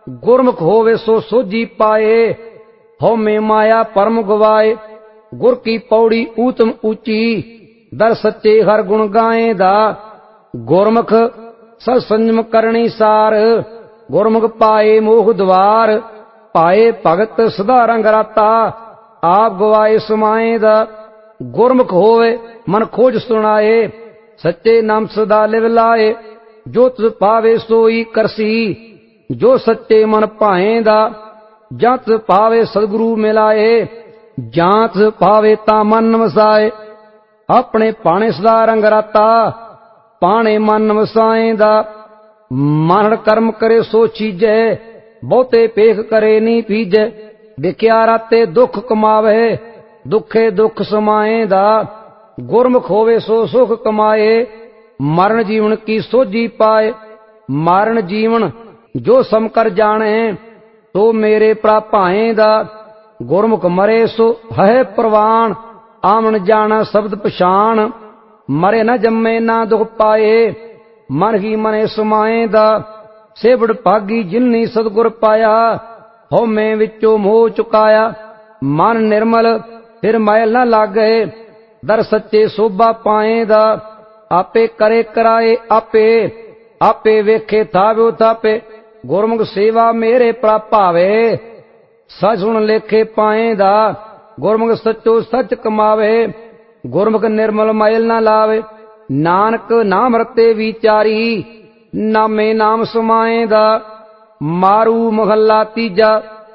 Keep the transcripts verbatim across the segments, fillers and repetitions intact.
गुरमुख होवे सो सोझी पाए, हौमे माया परम गवाए। गुर की पौड़ी ऊतम ऊंची, दर सच्चे हर गुण गाए दा। गुरमुख सत संयम करणी सार, गुरमुख पाए मोह द्वार। पाए भगत सदा रंग राता, आप गवाए समाए दा। गुरमुख होवे मन खोज सुनाए, सच्चे नाम सदा लिव लाए। जो तुझ पावे सोई करसी, जो सच्चे मन भाएंदा। जात पावे सदगुरु मिलाए, जात पावे ता मन वसाए। अपने पाने सदा रंग राता, पाने मन वसाएंदा। मानड़ कर्म करे सो चीजै, बहुते पेख करे नी पीजै। विख्या राते दुख कमावे, दुखे दुख समाएंदा। गुरमुख होवे सो सुख कमाए, मरण जीवन की सोझी पाए। मारण जीवन जो सम कर जाने, तो मेरे प्रापाएंदा। गुरमुख मरे सो है प्रवान, आमन जाना शब्द पछाण। मरे न जम्मे ना दुख पाए, मन ही मने समाएंदा। सेवड़ भागी जिन्नी सतगुर पाया, हौमे विचों मोह चुकाया। मन निर्मल फिर मैल न लागे, दर सच्चे शोभा पाएंदा। आपे करे कराए आपे, आपे वेखे थाव्यो थापे। गुरमुख सेवा मेरे प्रापावे, सच सुन लेखे पाएंदा। गुरमुख सच्चो सच कमावे, गुरमुख निर्मल मैल न लावे। नानक नाम रते विचारी, नामे नाम समाएंदा। मारू महला तीजा,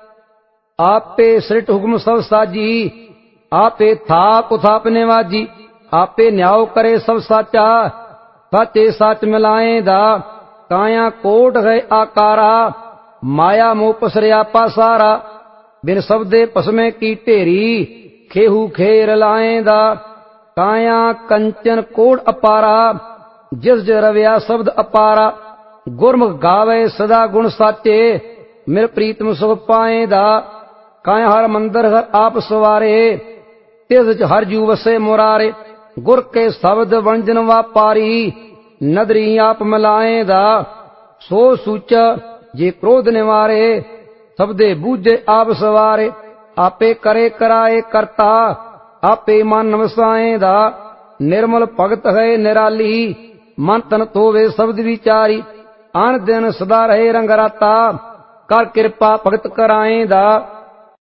आपे सृट हुक्म सब साजी। आपे थाप थापने वाजी, आपे न्याव करे सब साचा। साचे सच मिलाएंदा, काया कोट है आकारा। माया मोह पसरिया पासारा, बिन शब्दे पसमे की ढेरी। खेहू खेर लाएंदा, काया कंचन कोट अपारा। जिस ज रविया शब्द अपारा। गुरमुख गावे सदा गुण साचे, मेरे प्रीतम सुख पाएंदा। काया हर मंदिर हर आप सवारे, तिस च हर जू वसे मुरारे। गुर के शब्द वंजन वापारी, नदरी आप मिलाएंदा। सो सूचा जे क्रोध निवारे, सबदे बूझे आप सवारे। आपे करे कराए करता, आपे मन वसाएंदा। निर्मल भगत है निराली, मन तन तोवे शब्द विचारी। आन दिन सदा रहे रंग राता, कर कृपा भगत कराएंदा।